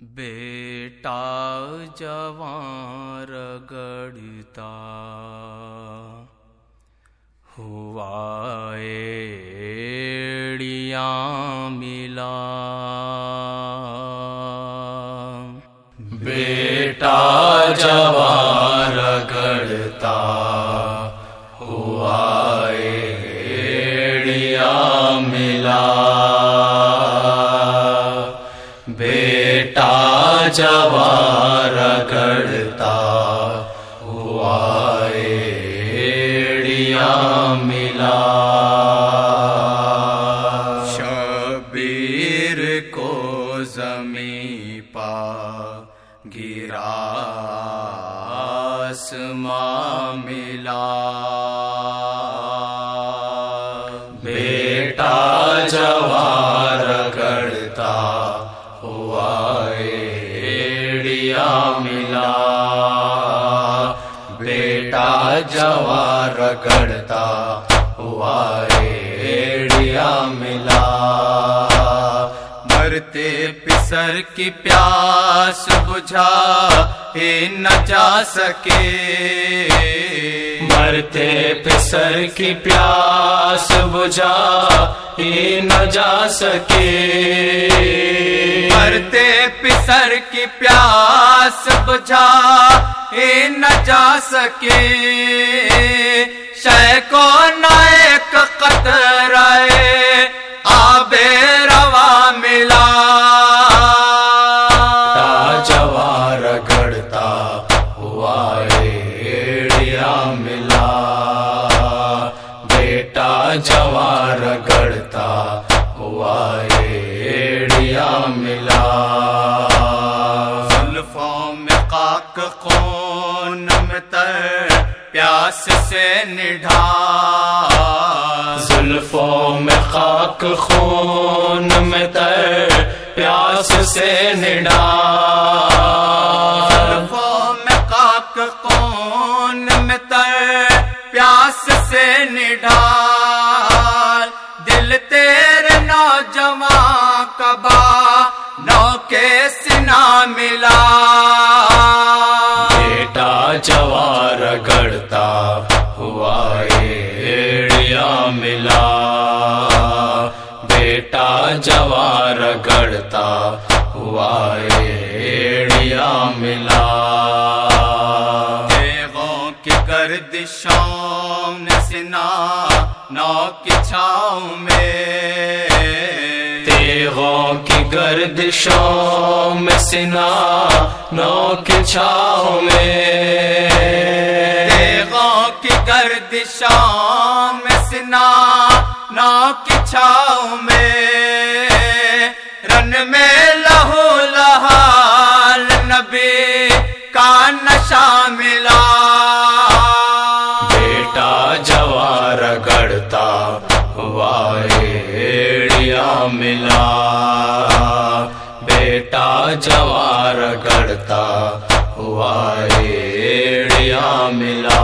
بیٹا جوان رگڑتا ہوا ایڑیاں ملا، بیٹا جوان رگڑتا ہوا ایڑیاں ملا، بیٹا جوان رگڑتا ہوا ایڑیاں ملا، شبیر کو زمیں پا گرا آسمان ملا، بیٹا جوان رگڑتا ہوا ایڑیاں ملا، بیٹا جوان رگڑتا ہوا ایڑیاں ملا، مرتے پسر کی پیاس بجھا ہی نہ جا سکے، مرتے پسر کی پیاس بجھا ہی نہ جا سکے، مرتے پسر کی پیاس بجھا ہی نہ جا سکے، شے کو نہ ایک قطرہ آب روا ملا، جوان رگڑتا ہوا ایڑیاں ملا، بیٹا جوان رگڑتا ہوا ایڑیاں ملا، زلفوں میں خاک خون میں تر پیاس سے نڈھال، زلفوں میں خاک خون میں تر پیاس سے نڈھال، زلفوں میں خاک خون میں تر پیاس سے نڈھال، دل تیرے نوجوان کبا نو کے سنا ملا، بیٹا جوان رگڑتا ہوا ایڑیاں ملا، بیٹا جوان رگڑتا ہوا ایڑیاں ملا، تیغوں کی گردشوں نے سنا نو کی چھاؤں میں، تیغوں کی گردشوں میں سنا نو کی چھاؤں میں، تیغوں کی گردشوں میں سنا نو کی چھاؤں میں، رن میں لہو لہال نبی کا نشہ ملا، بیٹا جوان رگڑتا ہوا ایڑیاں ملا، بیٹا جوان رگڑتا ہوا ایڑیاں ملا،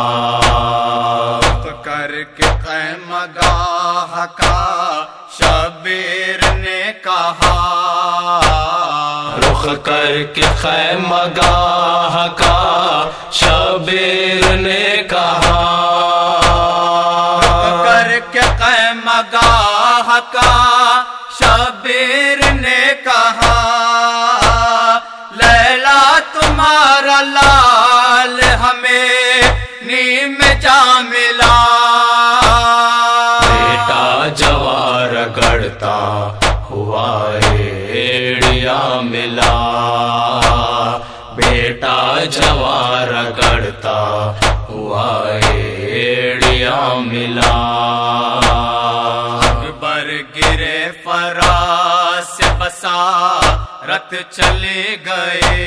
کر کے خیمہ گاہ کا شبیر نے کہا، رخ کر کے خیمہ گاہ کا شبیر نے کہا، رخ کر کے خیمہ گاہ کا شبیر نے کہا، لیلا تمہارا لال ہمیں نیم جا ملا، بیٹا جوان رگڑتا ہوا ایڑیاں ملا، بیٹا جوان رگڑتا ہوا ایڑیاں ملا، اکبر گرے فراز سے بسارت چلے گئے،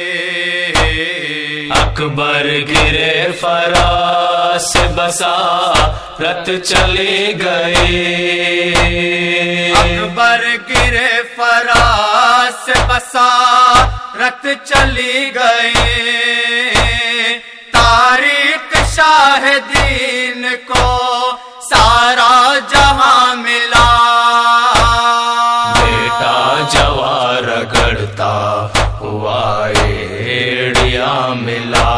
اکبر گرے فراز سے بسارت چلے گئے، اکبر گرے فراز سے بسارت چلی گئے، تاریخ شاہدین کو سارا جہاں ملا، بیٹا جوان رگڑتا ہوا ایڑیا ملا،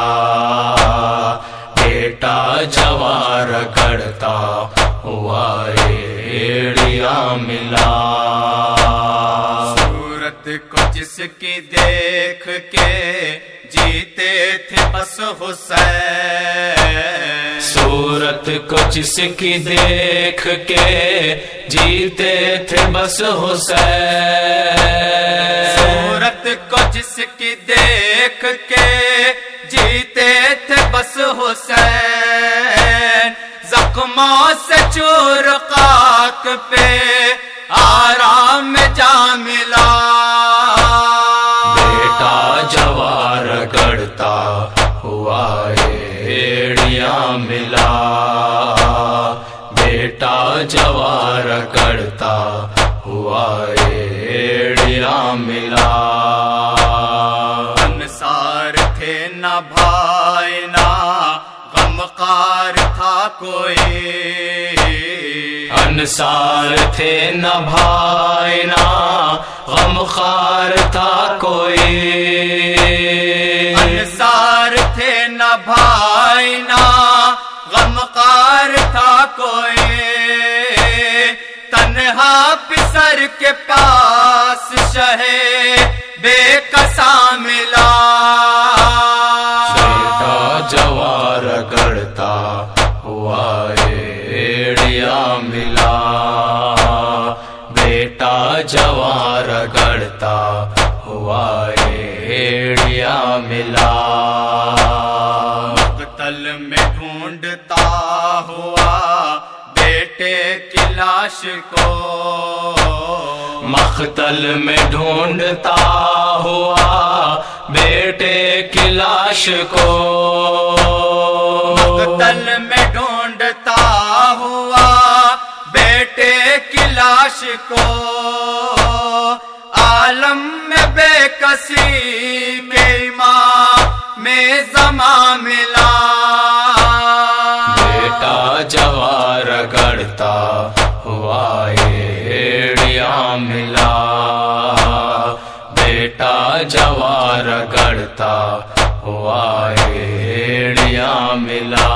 بیٹا جوار گڑتا ہوا ایڑیا ملا۔ صورت کو جس کی دیکھ کے جیتے تھے بس حسین، صورت کو جس کی دیکھ کے جیتے تھے بس حسین، صورت کو جس کی دیکھ کے جیتے تھے بس حسین، زخموں سے چور خاک پہ آرام جا ملا، بیٹا جوار گڑتا ہوا ایڑیا ملا، بیٹا جوار گڑتا ہوا ایڑیا ملا۔ انصار تھے نہ بھائی نہ غمخوار تھا کوئی، انصار تھے نہ بھائی نہ غمخوار تھا کوئی، انصار تھے نہ بھائی نہ غمخوار تھا کوئی، تنہا پسر کے پاس شہے بے کسا ملا، بیٹا جوار گڑتا ہوا ایڑیا ملا، بیٹا جوار گڑتا ہوا ایڑیا ملا۔ مقتل میں ڈھونڈتا ہوا بیٹے کی لاش کو، مقتل میں ڈھونڈتا ہوا بیٹے کی لاش کو، مقتل میں ڈھونڈتا ہوا بیٹے کی لاش کو، عالم میں بے کسی کے امام زمان ملا، بیٹا جوار گڑتا ہوا ایڑیا ملا، بیٹا جوار گڑتا ہوا ایڑیا ملا۔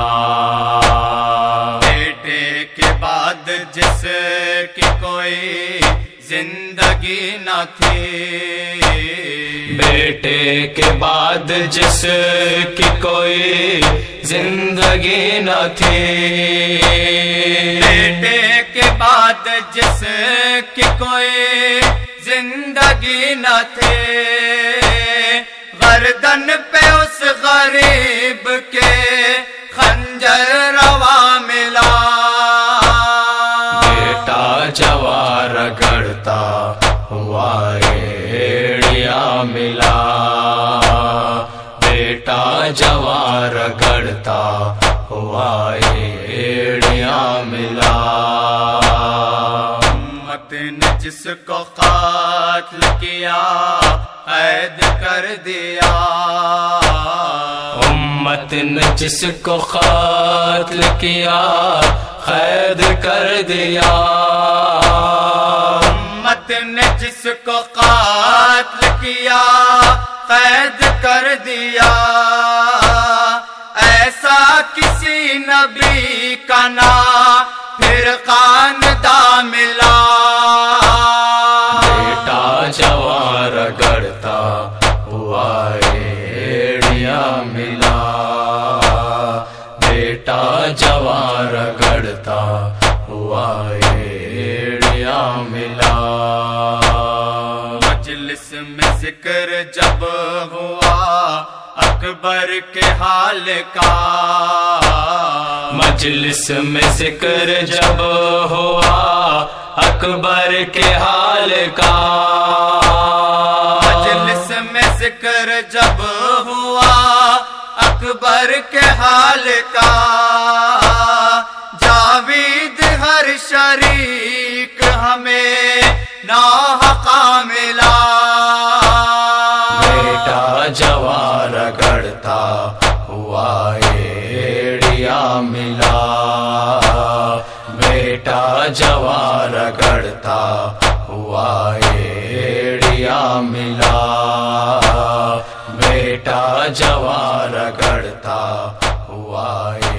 بیٹے کے بعد جس کی کوئی زندگی نہ تھی، بیٹے کے بعد جس کی کوئی زندگی نہ تھی، بیٹے کے بعد جس کی کوئی زندگی نہ تھی، گردن پہ اس غریب کے خنجر روا ملا، بیٹا جوار گڑتا ہوا ایڑیا ملا، بیٹا جوار گڑتا ہوا ایڑیا ملا۔ امت نے جس کو قتل کیا قید کر دیا، امت نے جس کو قتل کیا قید کر دیا، امت نے جس کو قتل کیا قید کر دیا، ایسا کسی نبی کا نہ پھر خاندان ملا، بیٹا جوار گڑتا ہوا ایڑیا ملا، بیٹا جوار گڑتا ہوا ایڑیا ملا۔ مجلس میں ذکر جب ہوا اکبر کے حال کا، مجلس میں ذکر جب ہوا اکبر کے حال کا، مجلس میں ذکر جب ہوا اکبر کے حال کا، جاوید ہر شریک ہمیں ناحقہ ملا، بیٹا جوار گڑتا ہوا ایڑیا ملا، بیٹا جوار گڑتا ہوا ایڑیا ملا بیٹا جوان رگڑتا ہوا